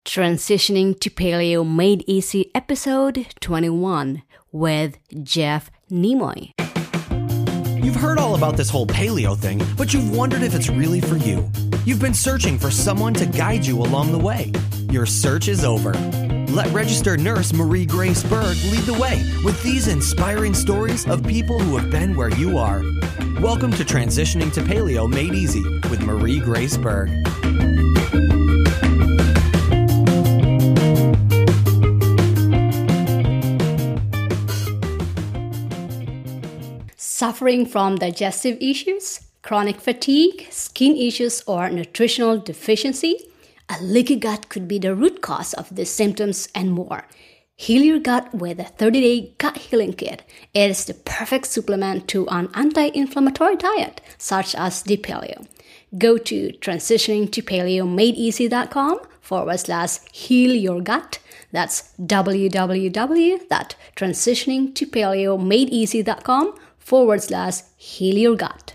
Transitioning to Paleo Made Easy, episode 21 with Jeff Nimoy. You've heard all about this whole paleo thing, but you've wondered if it's really for you. You've been searching for someone to guide you along the way. Your search is over. Let registered nurse Marie Grace Berg lead the way with these inspiring stories of people who have been where you are. Welcome to Transitioning to Paleo Made Easy with Marie Grace Berg. Suffering from digestive issues, chronic fatigue, skin issues, or nutritional deficiency? A leaky gut could be the root cause of these symptoms and more. Heal your gut with a 30-day gut healing kit. It is the perfect supplement to an anti-inflammatory diet, such as the paleo. Go to transitioningtopaleomadeeasy.com/heal your gut. That's www.transitioningtopaleomadeeasy.com/heal your gut.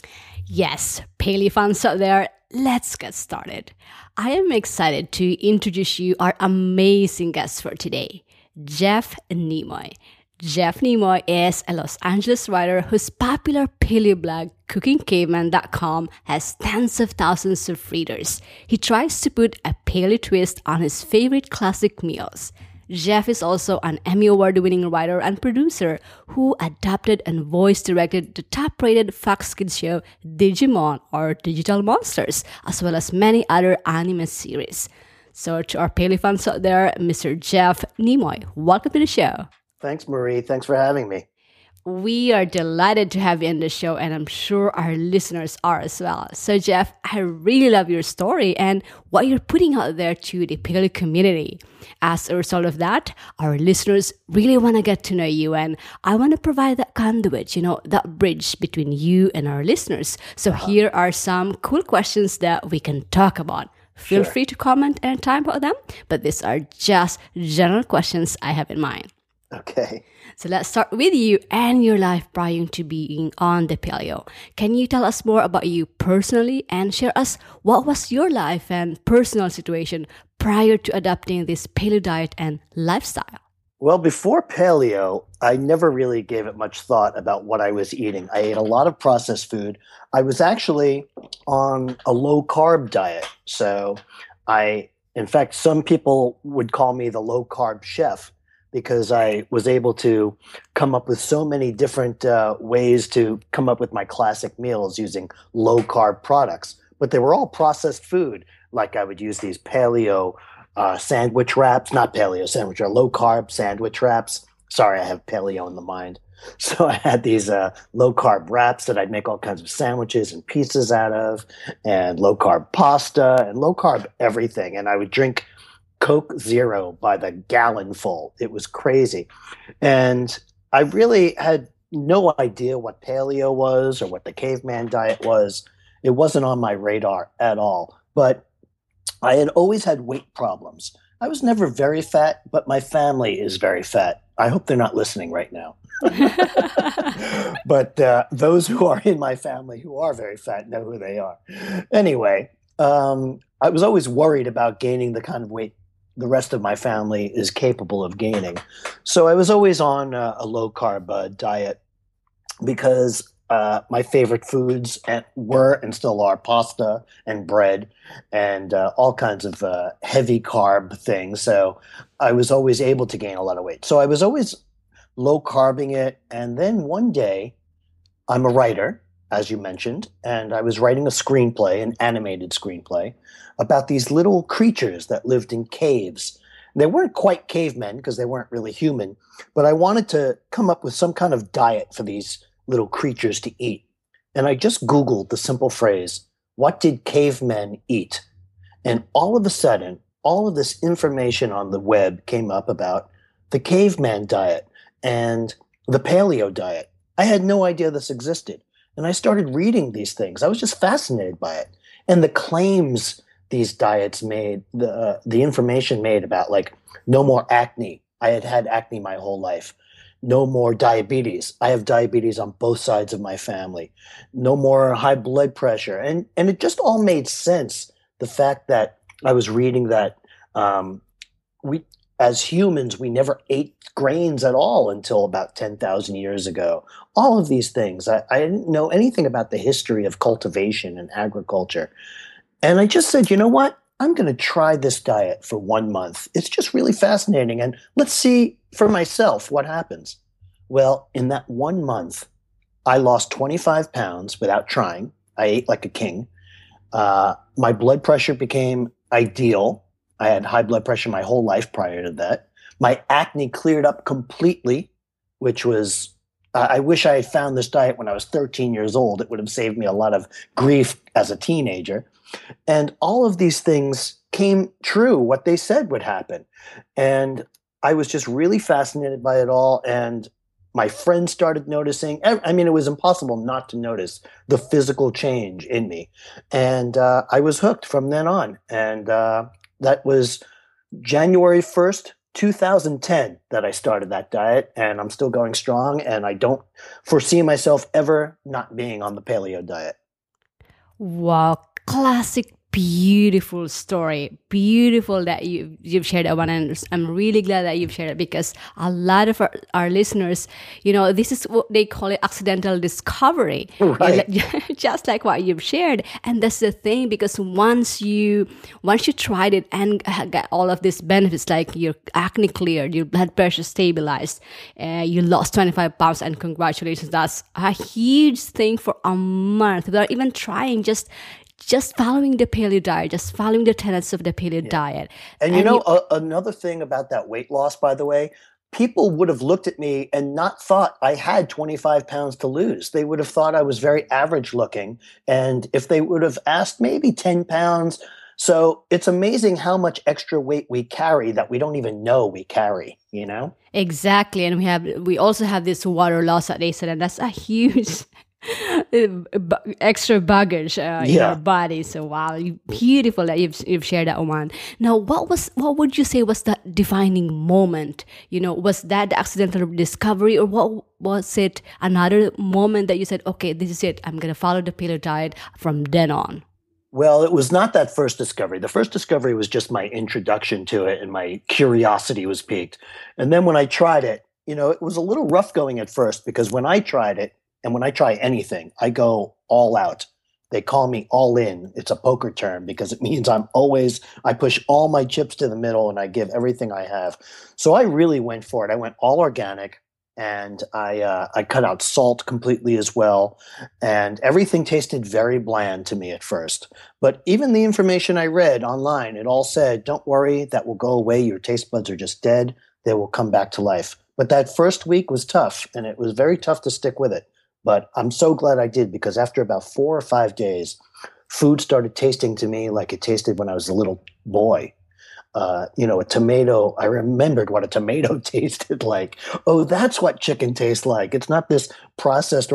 Yes, paleo fans out there, let's get started. I am excited to introduce you our amazing guest for today, Jeff Nimoy. Jeff Nimoy is a Los Angeles writer whose popular paleo blog, CookingCaveman.com, has tens of thousands of readers. He tries to put a paleo twist on his favorite classic meals. Jeff is also an Emmy Award-winning writer and producer who adapted and voice-directed the top-rated Fox Kids show Digimon, or Digital Monsters, as well as many other anime series. So to our paleo fans out there, Mr. Jeff Nimoy, welcome to the show. Thanks, Marie. Thanks for having me. We are delighted to have you in the show, and I'm sure our listeners are as well. So, Jeff, I really love your story and what you're putting out there to the paleo community. As a result of that, our listeners really want to get to know you, and I want to provide that conduit, that bridge between you and our listeners. So here are some cool questions that we can talk about. Feel free to comment anytime about them, but these are just general questions I have in mind. Okay. So let's start with you and your life prior to being on the paleo. Can you tell us more about you personally and share us what was your life and personal situation prior to adopting this paleo diet and lifestyle? Well, before paleo, I never really gave it much thought about what I was eating. I ate a lot of processed food. I was actually on a low-carb diet. So in fact, some people would call me the low-carb chef, because I was able to come up with so many different ways to come up with my classic meals using low-carb products. But they were all processed food. Like I would use these paleo sandwich wraps, not paleo sandwich, or low-carb sandwich wraps. Sorry, I have paleo in the mind. So I had these low-carb wraps that I'd make all kinds of sandwiches and pizzas out of, and low-carb pasta, and low-carb everything. And I would drink Coke Zero by the gallon full. It was crazy. And I really had no idea what paleo was or what the caveman diet was. It wasn't on my radar at all. But I had always had weight problems. I was never very fat, but my family is very fat. I hope they're not listening right now. But those who are in my family who are very fat know who they are. Anyway, I was always worried about gaining the kind of weight the rest of my family is capable of gaining. So I was always on a low-carb diet because my favorite foods were and still are pasta and bread and all kinds of heavy carb things. So I was always able to gain a lot of weight. So I was always low-carbing it. And then one day, I'm a writer, as you mentioned, and I was writing a screenplay, an animated screenplay, about these little creatures that lived in caves. They weren't quite cavemen because they weren't really human, but I wanted to come up with some kind of diet for these little creatures to eat. And I just Googled the simple phrase, what did cavemen eat? And all of a sudden, all of this information on the web came up about the caveman diet and the paleo diet. I had no idea this existed. And I started reading these things. I was just fascinated by it. And the claims these diets made, the information made about, like, no more acne. I had had acne my whole life. No more diabetes. I have diabetes on both sides of my family. No more high blood pressure. And it just all made sense. The fact that I was reading that We, as humans, we never ate grains at all until about 10,000 years ago. All of these things. I didn't know anything about the history of cultivation and agriculture. And I just said, you know what? I'm going to try this diet for 1 month. It's just really fascinating. And let's see for myself what happens. Well, in that 1 month, I lost 25 pounds without trying. I ate like a king. My blood pressure became ideal. I had high blood pressure my whole life prior to that. My acne cleared up completely, which was, I wish I had found this diet when I was 13 years old. It would have saved me a lot of grief as a teenager. And all of these things came true, what they said would happen. And I was just really fascinated by it all. And my friends started noticing. I mean, it was impossible not to notice the physical change in me. And I was hooked from then on. And that was January 1st, 2010 that I started that diet. And I'm still going strong. And I don't foresee myself ever not being on the paleo diet. Wow, classic, beautiful story. Beautiful that you've shared that one, and I'm really glad that you've shared it, because a lot of our listeners, this is what they call it, accidental discovery. Right. Just like what you've shared. And that's the thing, because once you tried it and got all of these benefits, like your acne cleared, your blood pressure stabilized, you lost 25 pounds, and congratulations, that's a huge thing for a month without even trying, just following the paleo diet, just following the tenets of the paleo diet. And another thing about that weight loss, by the way, people would have looked at me and not thought I had 25 pounds to lose. They would have thought I was very average looking. And if they would have asked, maybe 10 pounds. So it's amazing how much extra weight we carry that we don't even know we carry, Exactly. And we also have this water loss that they said, and that's a huge extra baggage in our body. So wow, beautiful that you've shared that one. Now, what would you say was that defining moment? Was that the accidental discovery, or what was it? Another moment that you said, okay, this is it. I'm gonna follow the paleo diet from then on. Well, it was not that first discovery. The first discovery was just my introduction to it, and my curiosity was piqued. And then when I tried it, it was a little rough going at first, because when I tried it, and when I try anything, I go all out. They call me all in. It's a poker term, because it means I push all my chips to the middle, and I give everything I have. So I really went for it. I went all organic, and I cut out salt completely as well. And everything tasted very bland to me at first. But even the information I read online, it all said, don't worry, that will go away. Your taste buds are just dead. They will come back to life. But that first week was tough, and it was very tough to stick with it. But I'm so glad I did, because after about 4 or 5 days, food started tasting to me like it tasted when I was a little boy. A tomato, I remembered what a tomato tasted like. Oh, that's what chicken tastes like. It's not this processed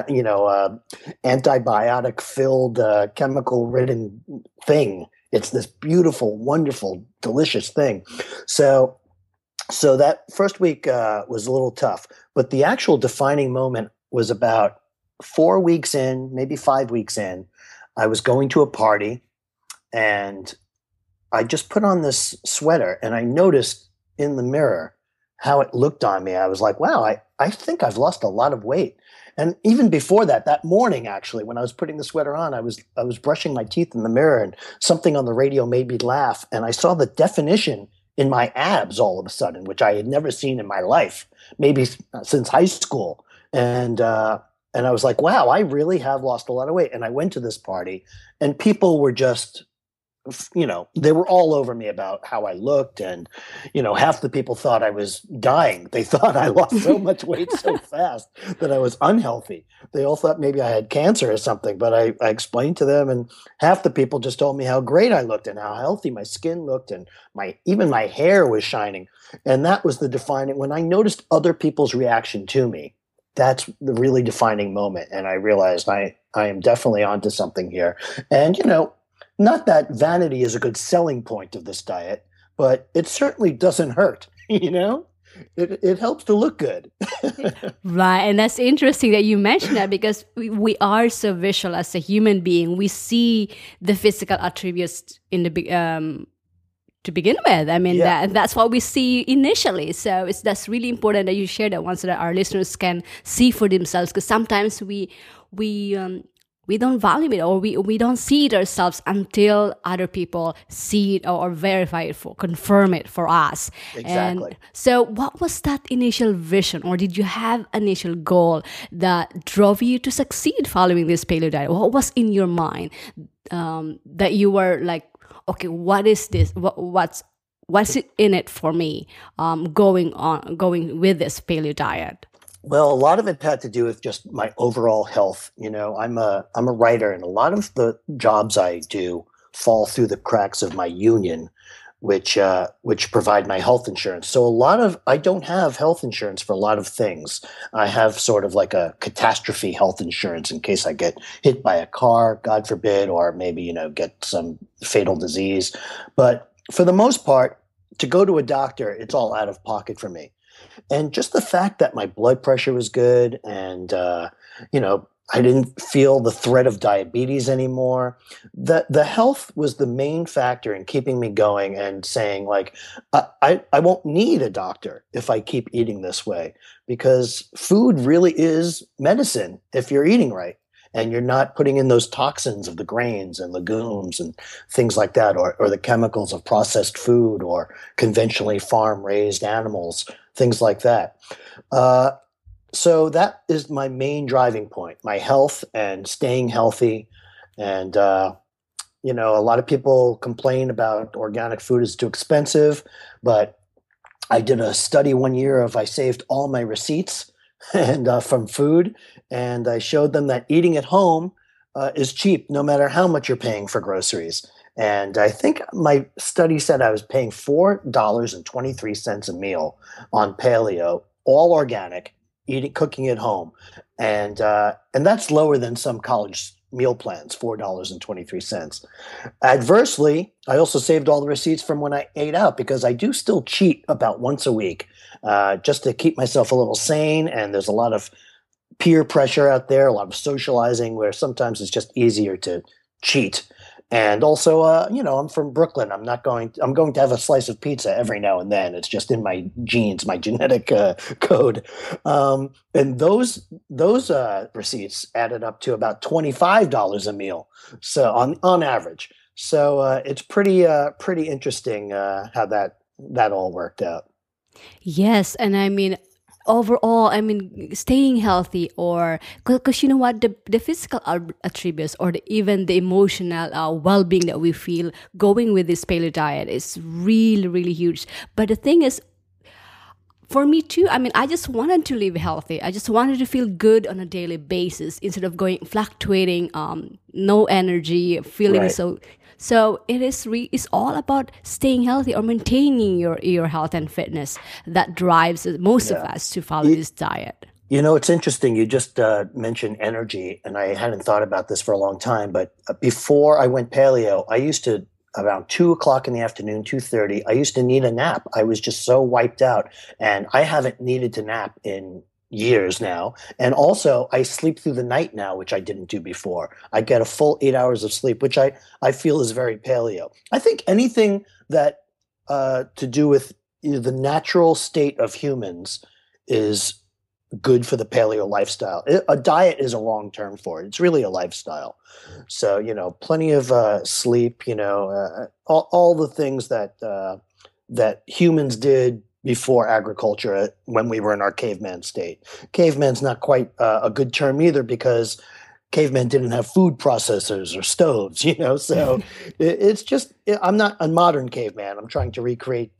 antibiotic-filled, chemical-ridden thing. It's this beautiful, wonderful, delicious thing. So that first week was a little tough. But the actual defining moment was about 4 weeks in, maybe 5 weeks in. I was going to a party, and I just put on this sweater, and I noticed in the mirror how it looked on me. I was like, wow, I think I've lost a lot of weight. And even before that morning, actually, when I was putting the sweater on, I was brushing my teeth in the mirror, and something on the radio made me laugh. And I saw the definition in my abs all of a sudden, which I had never seen in my life, maybe since high school. And I was like, wow, I really have lost a lot of weight. And I went to this party, and people were just, they were all over me about how I looked. And, half the people thought I was dying. They thought I lost so much weight so fast that I was unhealthy. They all thought maybe I had cancer or something. But I explained to them, and half the people just told me how great I looked and how healthy my skin looked, and even my hair was shining. And that was the defining, when I noticed other people's reaction to me. That's the really defining moment. And I realized I am definitely onto something here. And, not that vanity is a good selling point of this diet, but it certainly doesn't hurt, It helps to look good. Right. And that's interesting that you mentioned that, because we are so visual as a human being. We see the physical attributes in the to begin with. I mean, Yeah. that's what we see initially. So that's really important that you share that one so that our listeners can see for themselves. Because sometimes we don't value it, or we don't see it ourselves until other people see it or verify it, confirm it for us. Exactly. And so what was that initial vision, or did you have an initial goal that drove you to succeed following this paleo diet? What was in your mind that you were like, okay, what is this? What's it in it for me? Going with this paleo diet. Well, a lot of it had to do with just my overall health. I'm a writer, and a lot of the jobs I do fall through the cracks of my union, which provide my health insurance. So I don't have health insurance for a lot of things. I have sort of like a catastrophe health insurance in case I get hit by a car, God forbid, or maybe, get some fatal disease. But for the most part, to go to a doctor, it's all out of pocket for me. And just the fact that my blood pressure was good, and I didn't feel the threat of diabetes anymore. The health was the main factor in keeping me going and saying, like, I won't need a doctor if I keep eating this way, because food really is medicine if you're eating right and you're not putting in those toxins of the grains and legumes and things like that, or the chemicals of processed food or conventionally farm-raised animals, things like that. So that is my main driving point, my health and staying healthy. And, a lot of people complain about organic food is too expensive, but I did a study one year I saved all my receipts and from food, and I showed them that eating at home is cheap no matter how much you're paying for groceries. And I think my study said I was paying $4.23 a meal on paleo, all organic, cooking at home, and that's lower than some college meal plans, $4.23. Adversely, I also saved all the receipts from when I ate out, because I do still cheat about once a week, just to keep myself a little sane. And there's a lot of peer pressure out there, a lot of socializing, where sometimes it's just easier to cheat. And also, I'm from Brooklyn. I'm going to have a slice of pizza every now and then. It's just in my genes, my genetic code. And those receipts added up to about $25 a meal, so on average. So it's pretty interesting how that all worked out. Yes, and I mean, overall, staying healthy, or because you know what, the physical attributes, or even the emotional well-being that we feel going with this paleo diet is really, really huge. But the thing is, for me too, I just wanted to live healthy. I just wanted to feel good on a daily basis instead of fluctuating, no energy, feeling Right. So it's all about staying healthy or maintaining your health and fitness that drives most of us to follow this diet. It's interesting. You just mentioned energy, and I hadn't thought about this for a long time. But before I went paleo, I used to, around 2 o'clock in the afternoon, 2:30, I used to need a nap. I was just so wiped out, and I haven't needed to nap in years now. And also, I sleep through the night now, which I didn't do before. I get a full 8 hours of sleep, which I feel is very paleo. I think anything that to do with the natural state of humans is good for the paleo lifestyle. A diet is a wrong term for it. It's really a lifestyle. So, plenty of sleep, all the things that humans did before agriculture, when we were in our caveman state. Caveman's not quite a good term either, because cavemen didn't have food processors or stoves, so it's just, I'm not a modern caveman. I'm trying to recreate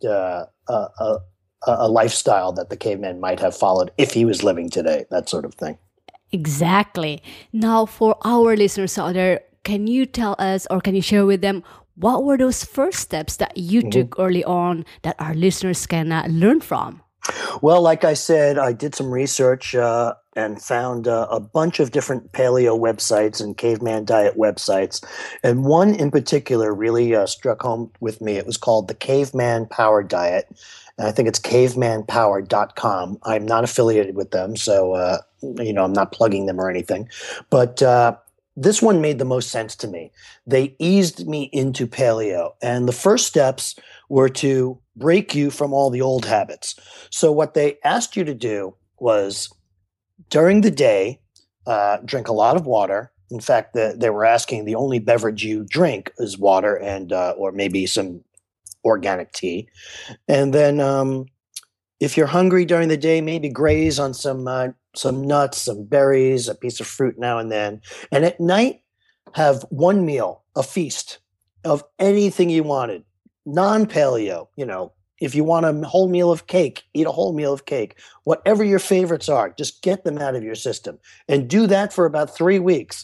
a lifestyle that the caveman might have followed if he was living today, that sort of thing. Exactly. Now, for our listeners out there, can you tell us, or can you share with them, what were those first steps that you took early on that our listeners can learn from? Well, like I said, I did some research and found a bunch of different paleo websites and caveman diet websites. And one in particular really struck home with me. It was called the Caveman Power Diet. And I think it's cavemanpower.com. I'm not affiliated with them, so I'm not plugging them or anything. But this one made the most sense to me. They eased me into paleo. And the first steps were to break you from all the old habits. So what they asked you to do was during the day, drink a lot of water. In fact, they were asking the only beverage you drink is water and or maybe some organic tea. And then if you're hungry during the day, maybe graze on some nuts, some berries, a piece of fruit now and then. And at night, have one meal, a feast of anything you wanted, non-paleo. If you want a whole meal of cake, eat a whole meal of cake. Whatever your favorites are, just get them out of your system. And do that for about 3 weeks.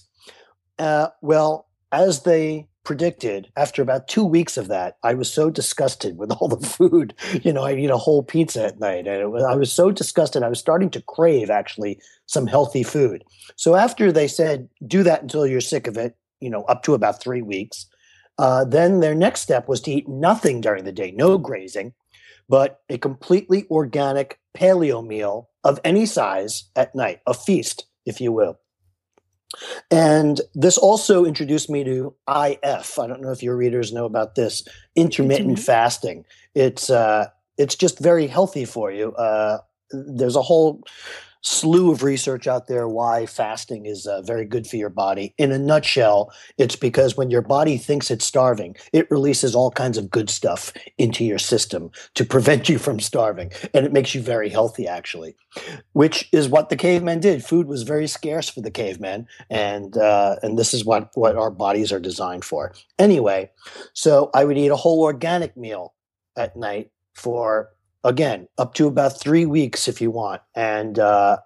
Well, as they predicted, after about 2 weeks of that, I was so disgusted with all the food. I'd eat a whole pizza at night. And I was so disgusted. I was starting to crave, actually, some healthy food. So after they said, do that until you're sick of it, up to about 3 weeks, then their next step was to eat nothing during the day, no grazing, but a completely organic paleo meal of any size at night, a feast, if you will. And this also introduced me to IF. I don't know if your readers know about this, intermittent fasting. It's just very healthy for you. There's a whole slew of research out there why fasting is very good for your body. In a nutshell, it's because when your body thinks it's starving, it releases all kinds of good stuff into your system to prevent you from starving. And it makes you very healthy, actually, which is what the cavemen did. Food was very scarce for the cavemen. And this is what our bodies are designed for. Anyway, so I would eat a whole organic meal at night for, again, up to about 3 weeks if you want. And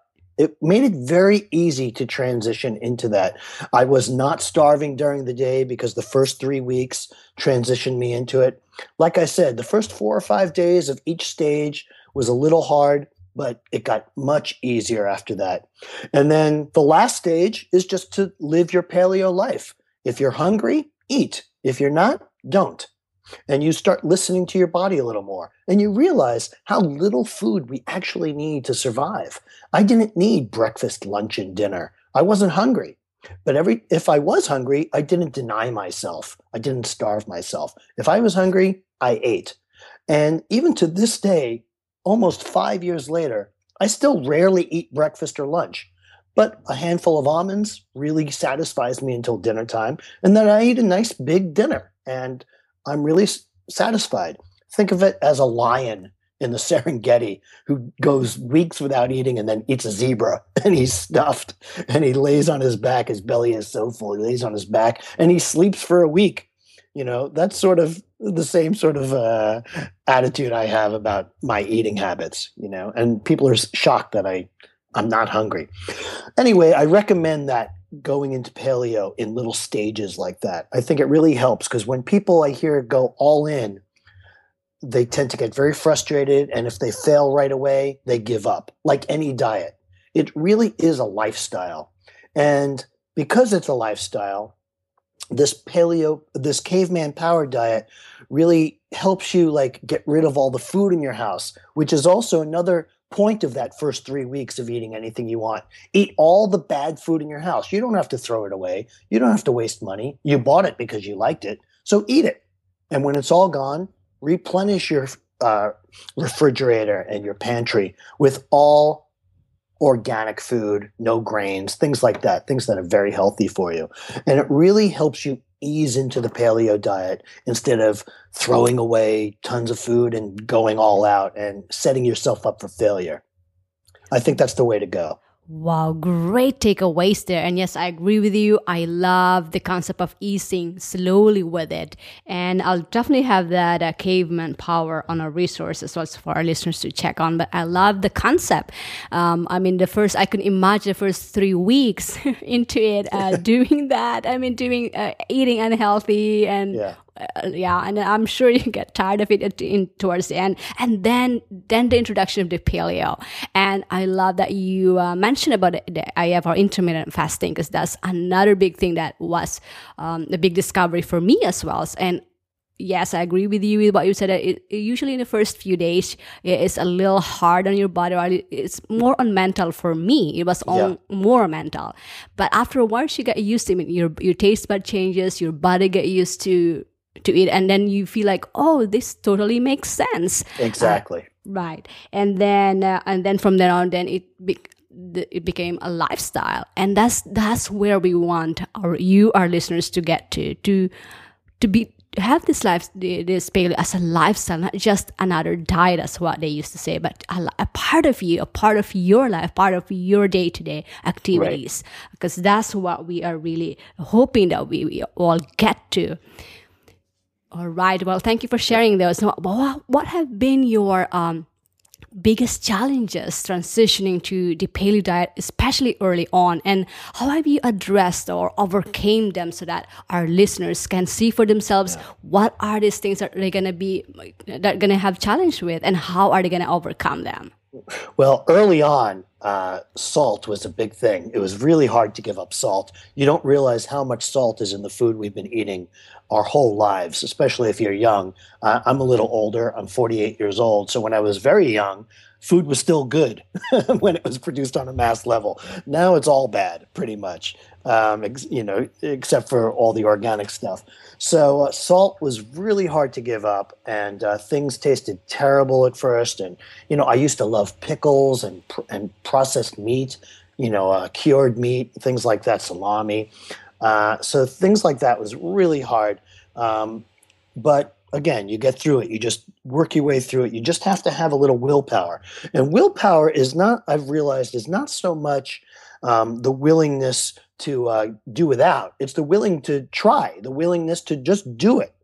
it made it very easy to transition into that. I was not starving during the day because the first 3 weeks transitioned me into it. Like I said, the first 4 or 5 days of each stage was a little hard, but it got much easier after that. And then the last stage is just to live your paleo life. If you're hungry, eat. If you're not, don't. And you start listening to your body a little more. And you realize how little food we actually need to survive. I didn't need breakfast, lunch, and dinner. I wasn't hungry. But if I was hungry, I didn't deny myself. I didn't starve myself. If I was hungry, I ate. And even to this day, almost 5 years later, I still rarely eat breakfast or lunch. But a handful of almonds really satisfies me until dinner time. And then I eat a nice big dinner. And I'm really satisfied. Think of it as a lion in the Serengeti who goes weeks without eating and then eats a zebra, and he's stuffed and he lays on his back. His belly is so full. He lays on his back and he sleeps for a week. That's sort of the same sort of attitude I have about my eating habits, and people are shocked that I'm not hungry. Anyway, I recommend that going into paleo in little stages like that. I think it really helps because when people I hear go all in, they tend to get very frustrated. And if they fail right away, they give up, like any diet. It really is a lifestyle. And because it's a lifestyle, this caveman power diet really helps you get rid of all the food in your house, which is also another point of that first 3 weeks of eating anything you want. Eat all the bad food in your house. You don't have to throw it away. You don't have to waste money. You bought it because you liked it. So eat it. And when it's all gone, replenish your refrigerator and your pantry with all organic food, no grains, things like that, things that are very healthy for you. And it really helps you ease into the paleo diet instead of throwing away tons of food and going all out and setting yourself up for failure. I think that's the way to go. Wow, great takeaways there. And yes, I agree with you. I love the concept of easing slowly with it. And I'll definitely have that caveman power on our resources also for our listeners to check on. But I love the concept. I could imagine the first 3 weeks into it, doing that. Eating unhealthy and and I'm sure you get tired of it towards the end. And then the introduction of the paleo. And I love that you mentioned about the IF or intermittent fasting, because that's another big thing that was a big discovery for me as well. And yes, I agree with you with what you said. That usually in the first few days, it's a little hard on your body. Or it's more on mental for me. It was on more mental. But after a while, you get used to it. Your taste bud changes. Your body get used to it, and then you feel like, oh, this totally makes sense. Exactly. Right. And then from then on, then it became a lifestyle, and that's where we want our listeners to get to have this paleo as a lifestyle, not just another diet, as what they used to say, but a part of you, a part of your life, part of your day-to-day activities, because that's what we are really hoping that we all get to. All right. Well, thank you for sharing those. So, what have been your biggest challenges transitioning to the paleo diet, especially early on, and how have you addressed or overcame them so that our listeners can see for themselves what are these things that they're gonna have challenge with, and how are they gonna overcome them? Well, early on, salt was a big thing. It was really hard to give up salt. You don't realize how much salt is in the food we've been eating our whole lives, especially if you're young. I'm a little older. I'm 48 years old. So when I was very young, food was still good when it was produced on a mass level. Now it's all bad, pretty much, except for all the organic stuff. So salt was really hard to give up, and things tasted terrible at first. And, I used to love pickles and processed meat, cured meat, things like that, salami. So things like that was really hard. But again, you get through it. You just work your way through it. You just have to have a little willpower. And willpower I've realized, is not so much the willingness to do without. It's the the willingness to just do it.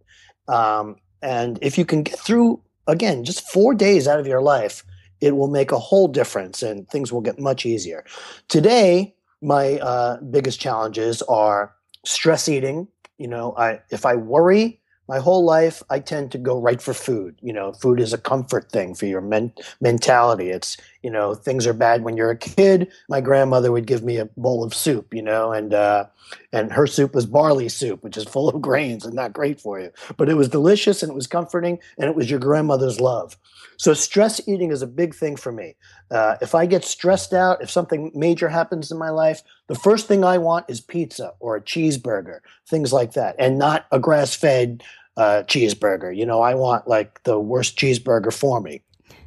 And if you can get through, again, just 4 days out of your life, it will make a whole difference and things will get much easier. Today, my biggest challenges are stress eating. If I worry my whole life, I tend to go right for food. Food is a comfort thing for your mentality. It's, things are bad when you're a kid. My grandmother would give me a bowl of soup, and her soup was barley soup, which is full of grains and not great for you. But it was delicious and it was comforting, and it was your grandmother's love. So stress eating is a big thing for me. If I get stressed out, if something major happens in my life, the first thing I want is pizza or a cheeseburger, things like that, and not a grass-fed cheeseburger. I want like the worst cheeseburger for me.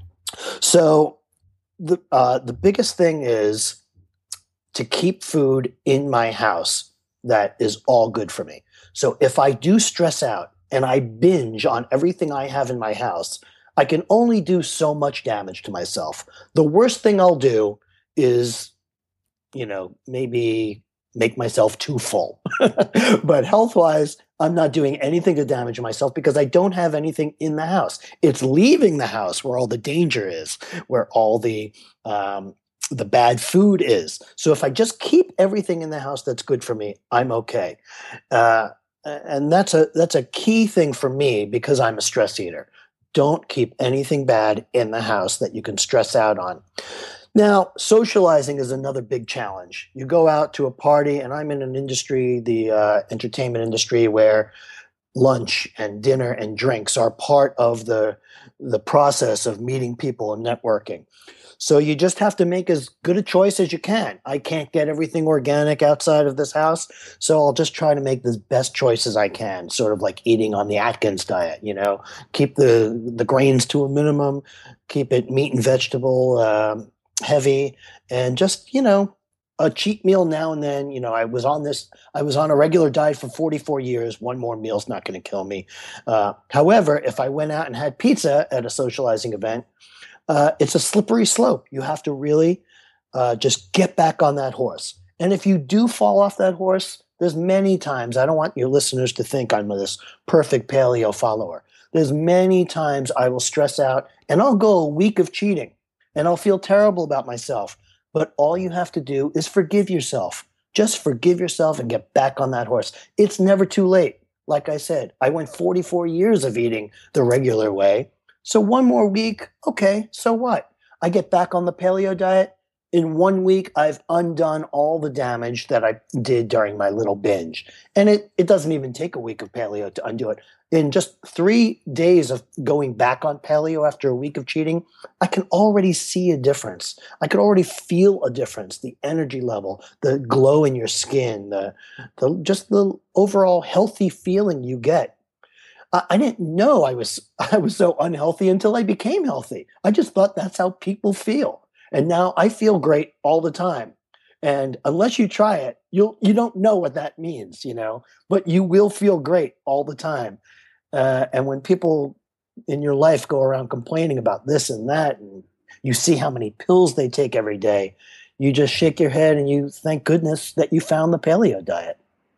So the biggest thing is to keep food in my house that is all good for me. So if I do stress out and I binge on everything I have in my house, I can only do so much damage to myself. The worst thing I'll do is, maybe make myself too full. But health-wise, I'm not doing anything to damage myself because I don't have anything in the house. It's leaving the house where all the danger is, where all the bad food is. So if I just keep everything in the house that's good for me, I'm okay. And that's a key thing for me because I'm a stress eater. Don't keep anything bad in the house that you can stress out on. Now, socializing is another big challenge. You go out to a party, and I'm in an industry, the entertainment industry, where lunch and dinner and drinks are part of the process of meeting people and networking. So you just have to make as good a choice as you can. I can't get everything organic outside of this house, so I'll just try to make the best choices I can, sort of like eating on the Atkins diet, keep the grains to a minimum, keep it meat and vegetable heavy, and just, a cheat meal now and then. I was on a regular diet for 44 years. One more meal's not going to kill me. However, if I went out and had pizza at a socializing event, it's a slippery slope. You have to really just get back on that horse. And if you do fall off that horse, there's many times, I don't want your listeners to think I'm this perfect paleo follower. There's many times I will stress out and I'll go a week of cheating and I'll feel terrible about myself. But all you have to do is forgive yourself. Just forgive yourself and get back on that horse. It's never too late. Like I said, I went 44 years of eating the regular way. So one more week, okay, so what? I get back on the paleo diet. In 1 week, I've undone all the damage that I did during my little binge. And it doesn't even take a week of paleo to undo it. in just 3 days of going back on paleo after a week of cheating, I can already see a difference. I could already feel a difference. The energy level, the glow in your skin, just the overall healthy feeling you get. I didn't know I was so unhealthy until I became healthy. I just thought that's how people feel. And now I feel great all the time. And unless you try it, you don't know what that means, but you will feel great all the time. And when people in your life go around complaining about this and that, and you see how many pills they take every day, you just shake your head and you thank goodness that you found the paleo diet.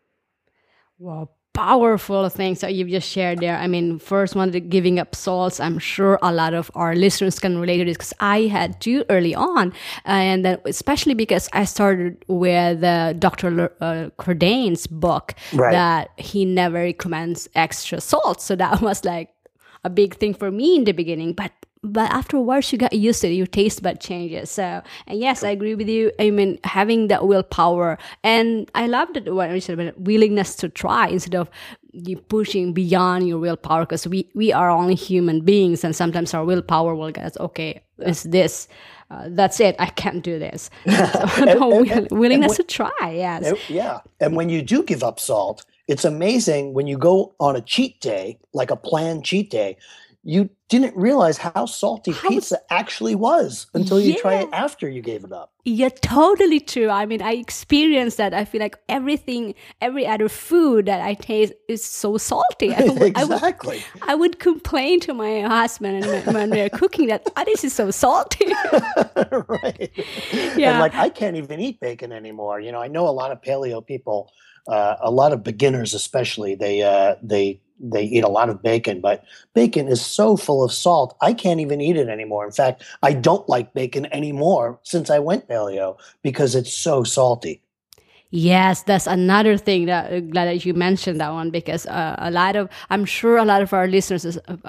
Well, powerful things that you've just shared there. I mean, first one, giving up salts. I'm sure a lot of our listeners can relate to this because I had to early on. And then especially because I started with Dr. Cordain's book that he never recommends extra salt. So that was like a big thing for me in the beginning. But afterwards, you get used to it. Your taste bud changes. So, and yes, I agree with you. I mean, having that willpower. And I loved it what you said about willingness to try instead of you pushing beyond your willpower, because we are only human beings. And sometimes our willpower will get us, okay, it's this. That's it. I can't do this. So, willingness to try, yes. Yeah. And when you do give up salt, it's amazing when you go on a cheat day, like a planned cheat day, you didn't realize how salty pizza actually was until you try it after you gave it up. Yeah, totally true. I mean, I experienced that. I feel like every other food that I taste is so salty. Exactly. I would complain to my husband when they're cooking that, this is so salty. Right. Yeah. And like, I can't even eat bacon anymore. I know a lot of paleo people, a lot of beginners especially, they eat a lot of bacon, but bacon is so full of salt, I can't even eat it anymore. In fact, I don't like bacon anymore since I went paleo because it's so salty. Yes, that's another thing that glad that you mentioned that one, because I'm sure a lot of our listeners,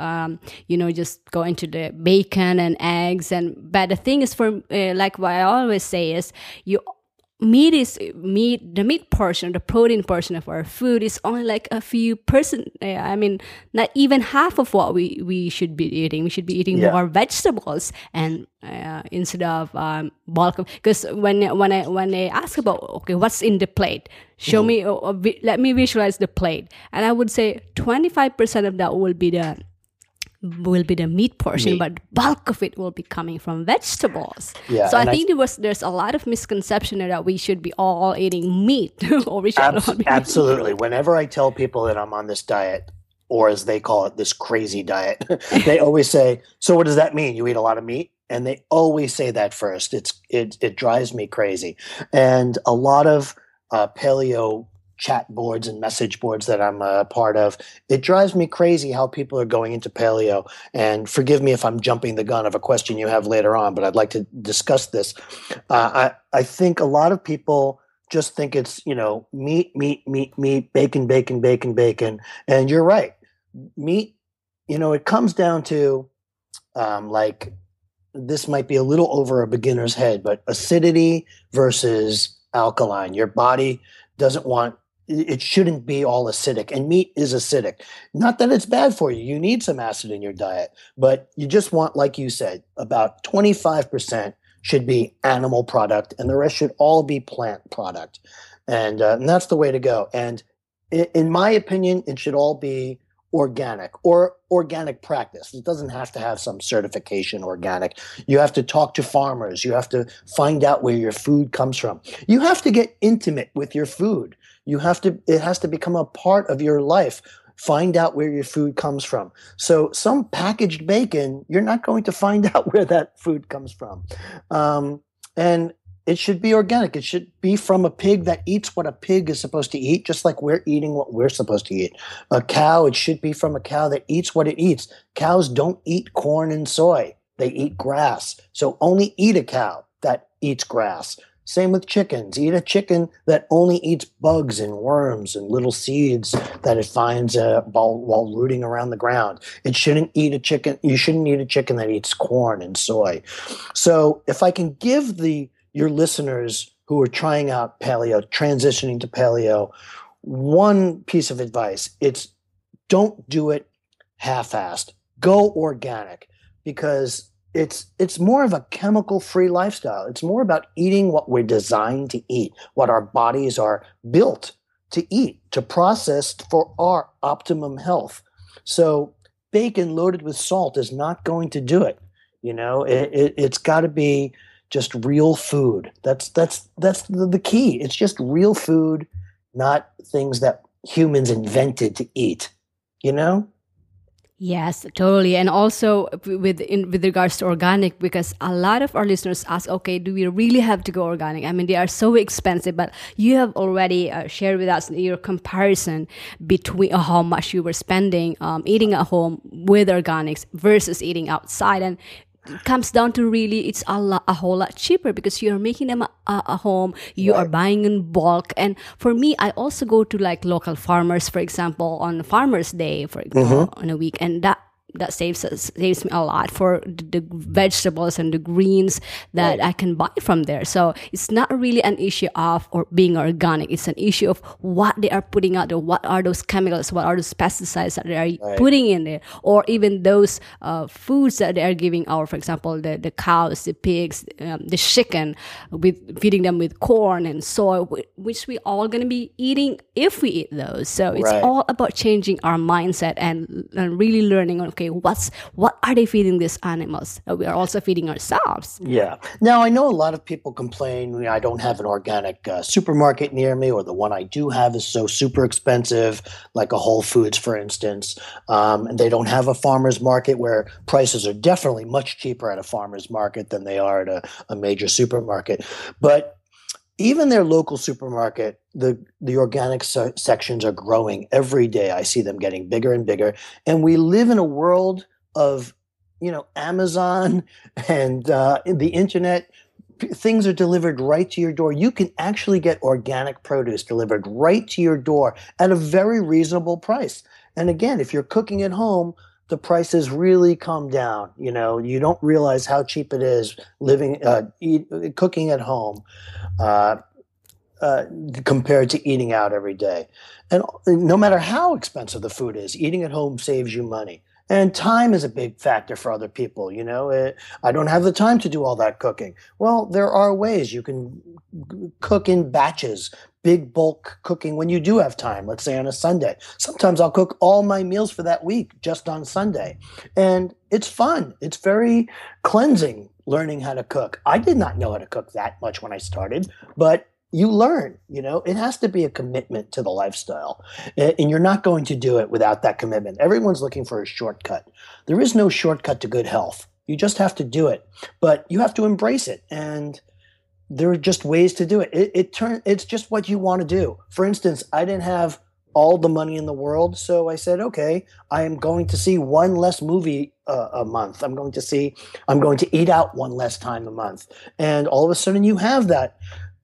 just go into the bacon and eggs, but the thing is, for like what I always say is, the meat portion, the protein portion of our food is only like a few percent. I mean, not even half of what we should be eating. We should be eating more vegetables and instead of bulk of. Because when they ask about, okay, what's in the plate, show me, let me visualize the plate, and I would say 25% of that will be the meat portion, but bulk of it will be coming from vegetables. Yeah, so I think there's a lot of misconception that we should be all eating meat, or we should not be. Absolutely. Whenever I tell people that I'm on this diet, or as they call it, this crazy diet, they always say, "So what does that mean? You eat a lot of meat?" And they always say that first. It drives me crazy, and a lot of paleo chat boards and message boards that I'm a part of, it drives me crazy how people are going into paleo. And forgive me if I'm jumping the gun of a question you have later on, but I'd like to discuss this. I think a lot of people just think it's, meat, bacon, bacon, bacon, bacon. And you're right. Meat, it comes down to this might be a little over a beginner's head, but acidity versus alkaline. Your body doesn't want, it shouldn't be all acidic, and meat is acidic. Not that it's bad for you. You need some acid in your diet, but you just want, like you said, about 25% should be animal product, and the rest should all be plant product. And that's the way to go. And in my opinion, it should all be organic or organic practice. It doesn't have to have some certification organic. You have to talk to farmers. You have to find out where your food comes from. You have to get intimate with your food. It has to become a part of your life. Find out where your food comes from. So some packaged bacon, you're not going to find out where that food comes from. And it should be organic. It should be from a pig that eats what a pig is supposed to eat, just like we're eating what we're supposed to eat. A cow, it should be from a cow that eats what it eats. Cows don't eat corn and soy. They eat grass. So only eat a cow that eats grass. Same with chickens. Eat a chicken that only eats bugs and worms and little seeds that it finds while rooting around the ground. You shouldn't eat a chicken that eats corn and soy. So if I can give your listeners who are trying out paleo, transitioning to paleo, one piece of advice, it's don't do it half-assed. Go organic, because it's more of a chemical-free lifestyle. It's more about eating what we're designed to eat, what our bodies are built to eat, to process for our optimum health. So bacon loaded with salt is not going to do it. It's got to be just real food. That's the key. It's just real food, not things that humans invented to eat. Yes, totally. And also with regards to organic, because a lot of our listeners ask, okay, do we really have to go organic? I mean, they are so expensive, but you have already shared with us your comparison between how much you were spending eating at home with organics versus eating outside. And it comes down to really it's a whole lot cheaper because you're making them at home, you are buying in bulk. And for me, I also go to like local farmers, for example, on Farmers Day, for example, on a week, and that saves me a lot for the vegetables and the greens that I can buy from there. So it's not really an issue of or being organic. It's an issue of what they are putting out there. What are those chemicals? What are those pesticides that they are putting in there? Or even those foods that they are giving our, for example, the cows, the pigs, the chicken, with feeding them with corn and soy, which we all going to be eating if we eat those. So it's all about changing our mindset and really learning, okay, what are they feeding these animals that we are also feeding ourselves? Yeah. Now, I know a lot of people complain, I don't have an organic supermarket near me, or the one I do have is so super expensive, like a Whole Foods, for instance. And they don't have a farmer's market, where prices are definitely much cheaper at a farmer's market than they are at a major supermarket. But even their local supermarket, the organic sections are growing every day. I see them getting bigger and bigger. And we live in a world of, Amazon and the internet. Things are delivered right to your door. You can actually get organic produce delivered right to your door at a very reasonable price. And again, if you're cooking at home, the prices really come down. You don't realize how cheap it is cooking at home compared to eating out every day. And no matter how expensive the food is, eating at home saves you money. And time is a big factor for other people. I don't have the time to do all that cooking. Well, there are ways you can cook in batches, big bulk cooking when you do have time, let's say on a Sunday. Sometimes I'll cook all my meals for that week just on Sunday. And it's fun. It's very cleansing learning how to cook. I did not know how to cook that much when I started, but you learn. It has to be a commitment to the lifestyle. And you're not going to do it without that commitment. Everyone's looking for a shortcut. There is no shortcut to good health. You just have to do it. But you have to embrace it. And there are just ways to do it. It's just what you want to do. For instance, I didn't have all the money in the world, so I said, okay, I am going to see one less movie a month. I'm going to eat out one less time a month. And all of a sudden you have that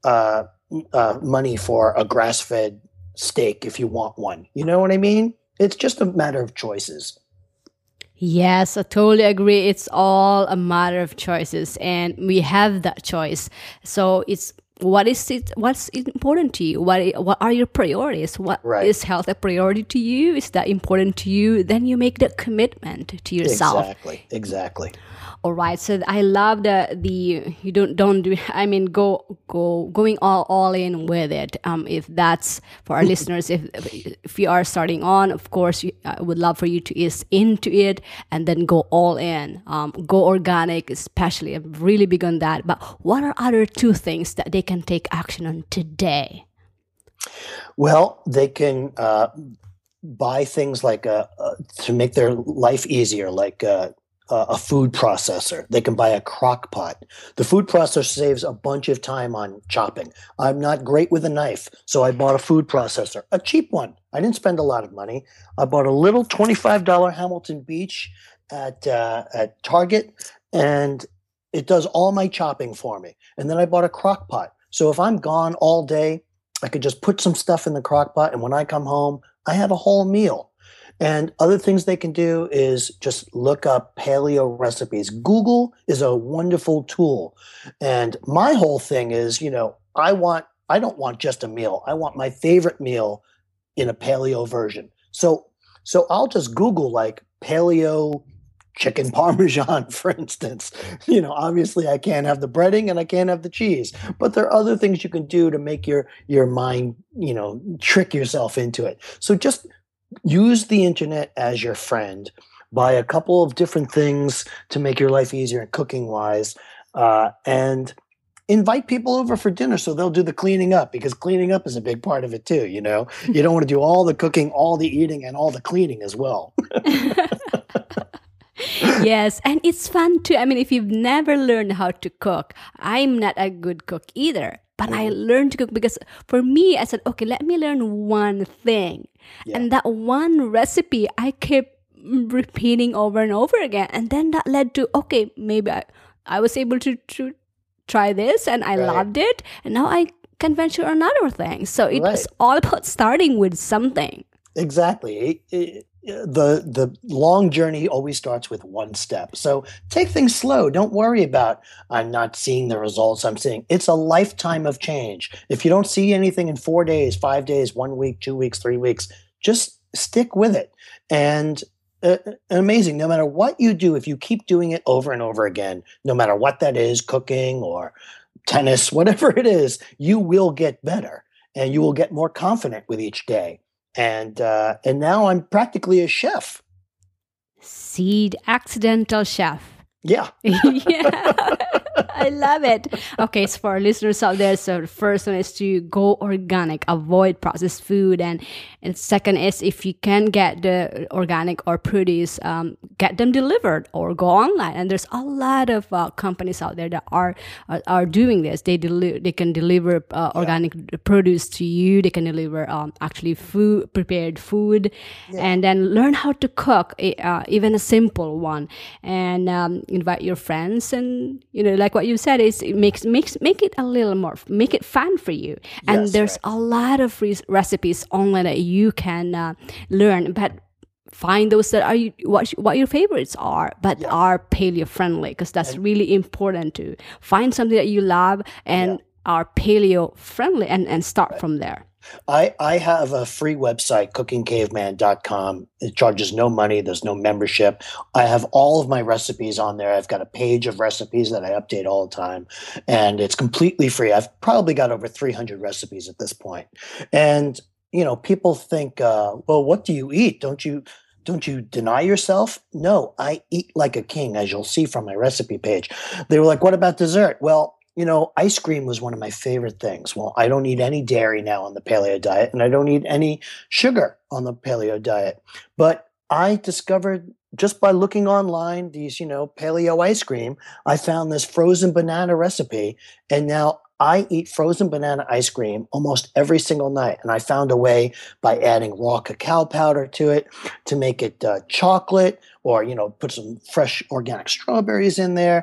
money for a grass-fed steak if you want one. You know what I mean? It's just a matter of choices. Yes, I totally agree. It's all a matter of choices, and we have that choice. So what's important to you? What are your priorities? What is health a priority to you? Is that important to you? Then you make that commitment to yourself. Exactly. All right. So I love you don't do. I mean, going all in with it. If that's for our listeners, if you are starting on, of course, I would love for you to ease into it and then go all in. Go organic, especially. I'm really big on that. But what are other two things that they can take action on today? Well, they can buy things like to make their life easier, like a food processor. They can buy a crock pot. The food processor saves a bunch of time on chopping. I'm not great with a knife, so I bought a food processor, a cheap one. I didn't spend a lot of money. I bought a little $25 Hamilton Beach at Target, and it does all my chopping for me. And then I bought a crock pot. So if I'm gone all day, I could just put some stuff in the crock pot, and when I come home, I have a whole meal. And other things they can do is just look up paleo recipes. Google is a wonderful tool. And my whole thing is, I don't want just a meal. I want my favorite meal in a paleo version. So So I'll just Google like paleo chicken parmesan, for instance. Obviously I can't have the breading and I can't have the cheese, but there are other things you can do to make your mind, trick yourself into it. So just use the internet as your friend. Buy a couple of different things to make your life easier and cooking wise, and invite people over for dinner so they'll do the cleaning up, because cleaning up is a big part of it too. You don't want to do all the cooking, all the eating, and all the cleaning as well. Yes, and it's fun too. I mean, if you've never learned how to cook, I'm not a good cook either, but I learned to cook because for me, I said, okay, let me learn one thing. Yeah. And that one recipe, I kept repeating over and over again. And then that led to, okay, maybe I was able to try this and I loved it. And now I can venture on other things. So it was all about starting with something. Exactly. The long journey always starts with one step. So take things slow. Don't worry about, I'm not seeing the results I'm seeing. It's a lifetime of change. If you don't see anything in 4 days, 5 days, 1 week, 2 weeks, 3 weeks, just stick with it. And amazing, no matter what you do, if you keep doing it over and over again, no matter what that is, cooking or tennis, whatever it is, you will get better and you will get more confident with each day. And now I'm practically a chef. Seed accidental chef. Yeah. Yeah. I love it. Okay, so for our listeners out there, so the first one is to go organic, avoid processed food. And second is, if you can get the organic or produce, get them delivered or go online. And there's a lot of companies out there that are doing this. They can deliver organic produce to you. They can deliver actually prepared food, and then learn how to cook, even a simple one, and invite your friends. And like what you said, is it make it a little more, make it fun for you. And there's a lot of recipes online that you can learn, but find those that are what your favorites are, but are paleo friendly, because that's really important to find something that you love and are paleo friendly, and start from there. I have a free website, cookingcaveman.com. It charges no money. There's no membership. I have all of my recipes on there. I've got a page of recipes that I update all the time, and it's completely free. I've probably got over 300 recipes at this point. And, people think, well, what do you eat? Don't you deny yourself? No, I eat like a king, as you'll see from my recipe page. They were like, what about dessert? Well, ice cream was one of my favorite things. Well, I don't eat any dairy now on the paleo diet, and I don't eat any sugar on the paleo diet. But I discovered, just by looking online, these, paleo ice cream, I found this frozen banana recipe, and now I eat frozen banana ice cream almost every single night. And I found a way by adding raw cacao powder to it to make it chocolate, or, put some fresh organic strawberries in there.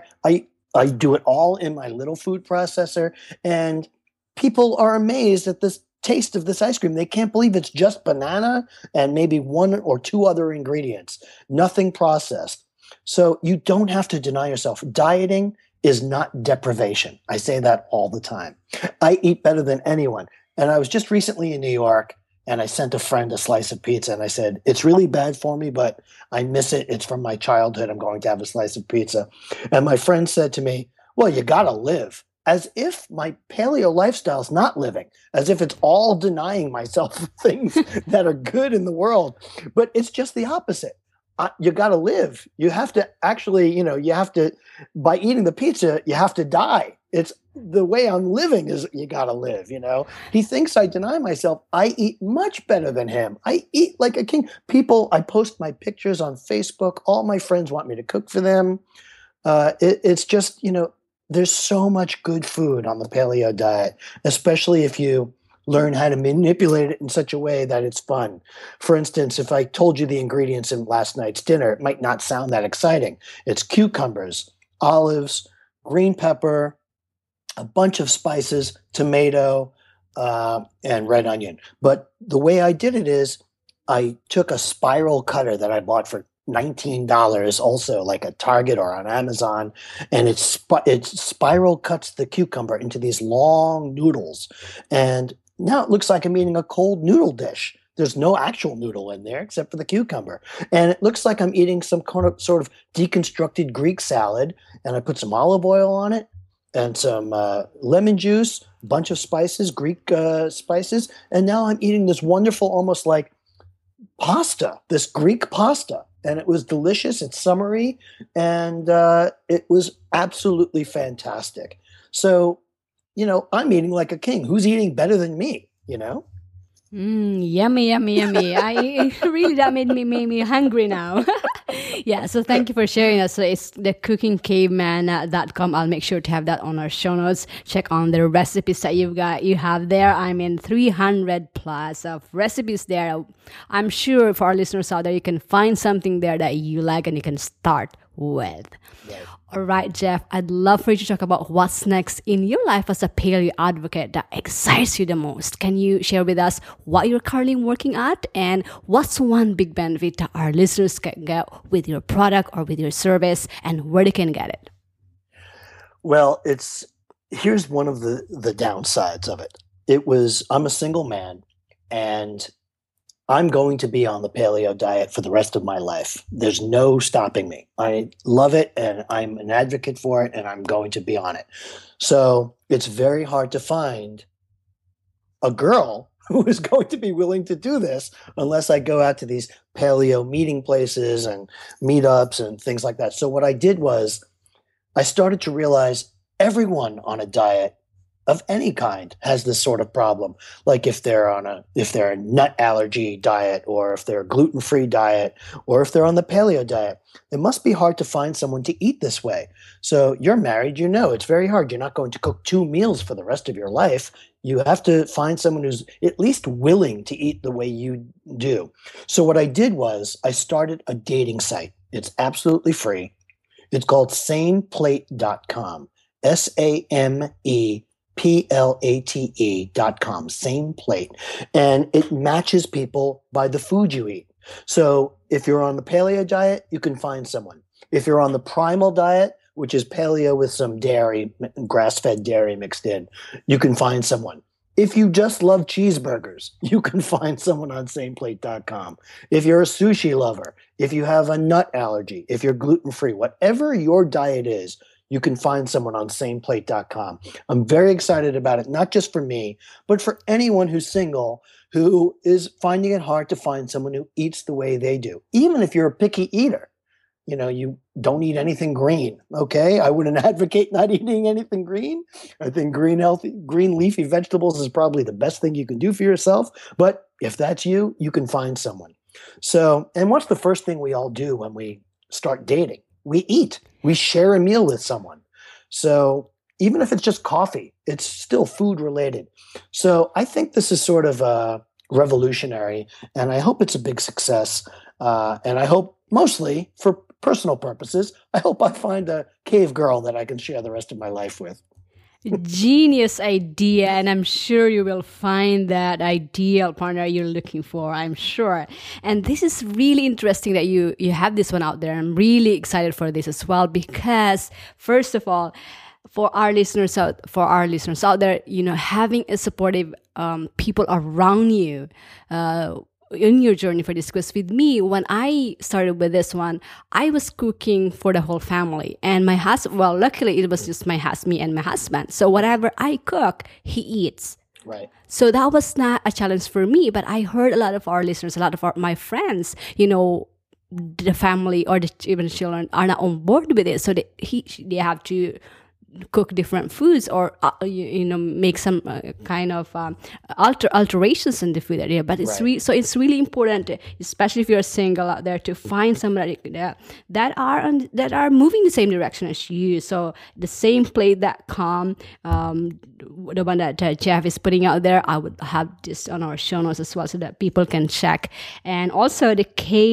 I do it all in my little food processor, and people are amazed at this taste of this ice cream. They can't believe it's just banana and maybe 1 or 2 other ingredients, nothing processed. So you don't have to deny yourself. Dieting is not deprivation. I say that all the time. I eat better than anyone. And I was just recently in New York, and I sent a friend a slice of pizza, and I said, it's really bad for me, but I miss it. It's from my childhood. I'm going to have a slice of pizza. And my friend said to me, well, you got to live. As if my paleo lifestyle is not living, as if it's all denying myself things that are good in the world. But it's just the opposite. You got to live. You have to actually, by eating the pizza, you have to die. It's the way I'm living is you got to live, He thinks I deny myself. I eat much better than him. I eat like a king. I post my pictures on Facebook. All my friends want me to cook for them. It's just, there's so much good food on the paleo diet, especially if you learn how to manipulate it in such a way that it's fun. For instance, if I told you the ingredients in last night's dinner, it might not sound that exciting. It's cucumbers, olives, green pepper, a bunch of spices, tomato, and red onion. But the way I did it is I took a spiral cutter that I bought for $19, also like at Target or on Amazon, and it spiral cuts the cucumber into these long noodles. And now it looks like I'm eating a cold noodle dish. There's no actual noodle in there except for the cucumber. And it looks like I'm eating some kind of sort of deconstructed Greek salad. And I put some olive oil on it and some lemon juice, a bunch of spices, Greek spices. And now I'm eating this wonderful, almost like pasta, this Greek pasta. And it was delicious. It's summery. And it was absolutely fantastic. So, I'm eating like a king. Who's eating better than me, Yummy, yummy, yummy. That made me hungry now. Yeah, so thank you for sharing that. So it's the cookingcaveman.com. I'll make sure to have that on our show notes. Check on the recipes that you have there. 300 plus of recipes there. I'm sure for our listeners out there, you can find something there that you like and you can start with. Right. All right, Jeff, I'd love for you to talk about what's next in your life as a paleo advocate that excites you the most. Can you share with us what you're currently working at and what's one big benefit that our listeners can get with your product or with your service and where they can get it? Well, here's one of the downsides of it. I'm a single man and I'm going to be on the paleo diet for the rest of my life. There's no stopping me. I love it and I'm an advocate for it and I'm going to be on it. So it's very hard to find a girl who is going to be willing to do this unless I go out to these paleo meeting places and meetups and things like that. So what I did was I started to realize everyone on a diet of any kind has this sort of problem. Like if they're a nut allergy diet, or if they're a gluten-free diet, or if they're on the paleo diet, it must be hard to find someone to eat this way. So you're married, it's very hard. You're not going to cook 2 meals for the rest of your life. You have to find someone who's at least willing to eat the way you do. So what I did was I started a dating site. It's absolutely free. It's called sameplate.com. SAMEPLATE.com, Same Plate. And it matches people by the food you eat. So if you're on the paleo diet, you can find someone. If you're on the primal diet, which is paleo with some dairy, grass-fed dairy mixed in, you can find someone. If you just love cheeseburgers, you can find someone on sameplate.com. If you're a sushi lover, if you have a nut allergy, if you're gluten-free, whatever your diet is, you can find someone on sameplate.com. I'm very excited about it, not just for me, but for anyone who's single who is finding it hard to find someone who eats the way they do. Even if you're a picky eater, you don't eat anything green, okay? I wouldn't advocate not eating anything green. I think green leafy vegetables is probably the best thing you can do for yourself. But if that's you, you can find someone. So, and what's the first thing we all do when we start dating? We eat. We share a meal with someone. So even if it's just coffee, it's still food related. So I think this is sort of revolutionary, and I hope it's a big success. And I hope, mostly for personal purposes, I hope I find a cave girl that I can share the rest of my life with. Genius idea, and I'm sure you will find that ideal partner you're looking for, I'm sure. And this is really interesting that you have this one out there. I'm really excited for this as well because, first of all, for our listeners out there, having a supportive people around you in your journey for this, because with me, when I started with this one, I was cooking for the whole family, and my husband, well, luckily it was just me and my husband. So whatever I cook, he eats. Right. So that was not a challenge for me, but I heard a lot of our listeners, a lot of my friends, the family or even children are not on board with it. So they have to cook different foods or make some kind of alterations in the food area. But it's it's really important, especially if you're single out there, to find somebody that are moving the same direction as you. So the sameplate.com, the one that Jeff is putting out there, I would have this on our show notes as well so that people can check. And also the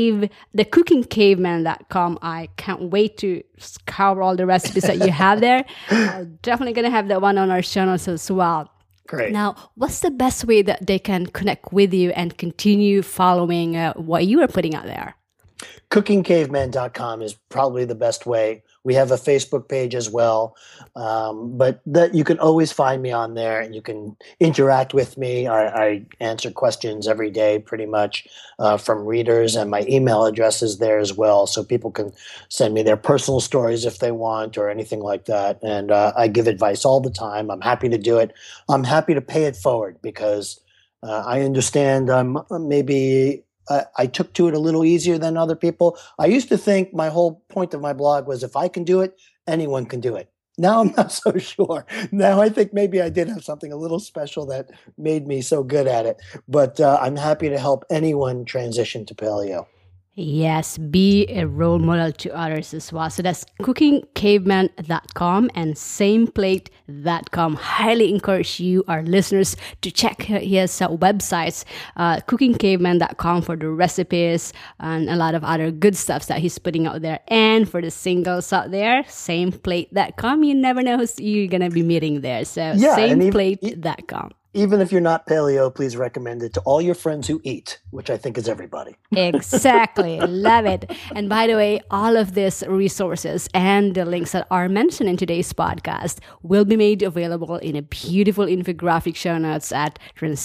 cookingcaveman.com. I can't wait to cover all the recipes that you have there. I'm definitely going to have that one on our show notes as well. Great. Now, what's the best way that they can connect with you and continue following what you are putting out there? Cookingcaveman.com is probably the best way. We have a Facebook page as well, but that you can always find me on there, and you can interact with me. I answer questions every day, pretty much, from readers, and my email address is there as well, so people can send me their personal stories if they want or anything like that. And I give advice all the time. I'm happy to do it. I'm happy to pay it forward because I understand maybe I took to it a little easier than other people. I used to think my whole point of my blog was if I can do it, anyone can do it. Now I'm not so sure. Now I think maybe I did have something a little special that made me so good at it. But I'm happy to help anyone transition to paleo. Yes, be a role model to others as well. So that's cookingcaveman.com and sameplate.com. Highly encourage you, our listeners, to check his websites, cookingcaveman.com for the recipes and a lot of other good stuff that he's putting out there. And for the singles out there, sameplate.com. You never know who you're going to be meeting there. So sameplate.com. Even if you're not paleo, please recommend it to all your friends who eat, which I think is everybody. Exactly. Love it. And by the way, all of these resources and the links that are mentioned in today's podcast will be made available in a beautiful infographic show notes at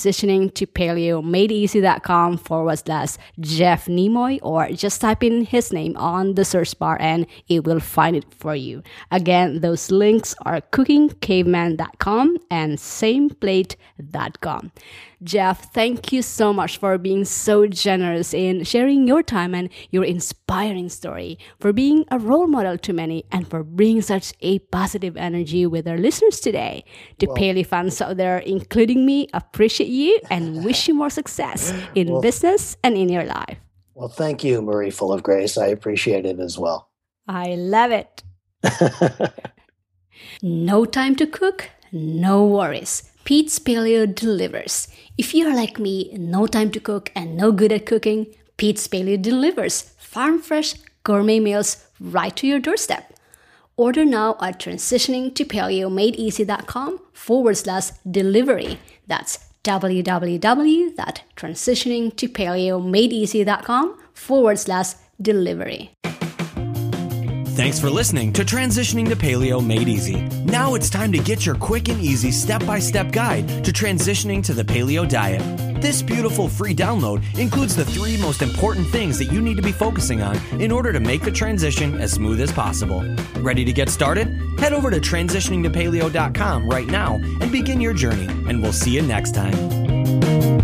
transitioningtopaleomadeeasy.com/Jeff Nimoy, or just type in his name on the search bar and it will find it for you. Again, those links are cookingcaveman.com and sameplate.com. Jeff, thank you so much for being so generous in sharing your time and your inspiring story, for being a role model to many, and for bringing such a positive energy with our listeners today. To paleo fans out there, including me, appreciate you and wish you more success in business and in your life. Well, thank you, Marie Full of Grace. I appreciate it as well. I love it. No time to cook? No worries. Pete's Paleo delivers. If you are like me, no time to cook and no good at cooking, Pete's Paleo delivers farm-fresh gourmet meals right to your doorstep. Order now at transitioningtopaleomadeeasy.com/delivery. That's www.transitioningtopaleomadeeasy.com/delivery. Thanks for listening to Transitioning to Paleo Made Easy. Now it's time to get your quick and easy step-by-step guide to transitioning to the paleo diet. This beautiful free download includes the 3 most important things that you need to be focusing on in order to make the transition as smooth as possible. Ready to get started? Head over to transitioningtopaleo.com right now and begin your journey, and we'll see you next time.